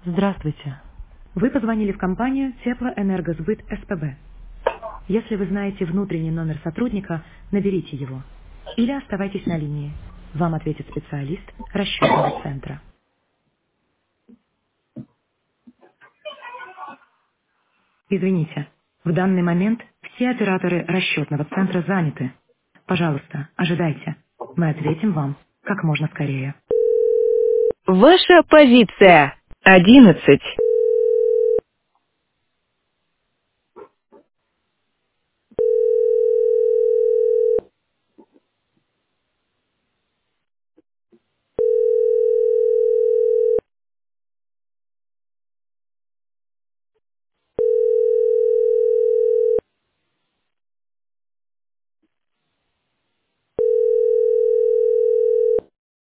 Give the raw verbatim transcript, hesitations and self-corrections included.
Здравствуйте. Вы позвонили в компанию Теплоэнергосбыт СПБ. Если вы знаете внутренний номер сотрудника, наберите его. Или оставайтесь на линии. Вам ответит специалист расчетного центра. Извините, в данный момент все операторы расчетного центра заняты. Пожалуйста, ожидайте. Мы ответим вам как можно скорее. Ваша позиция. Одиннадцать.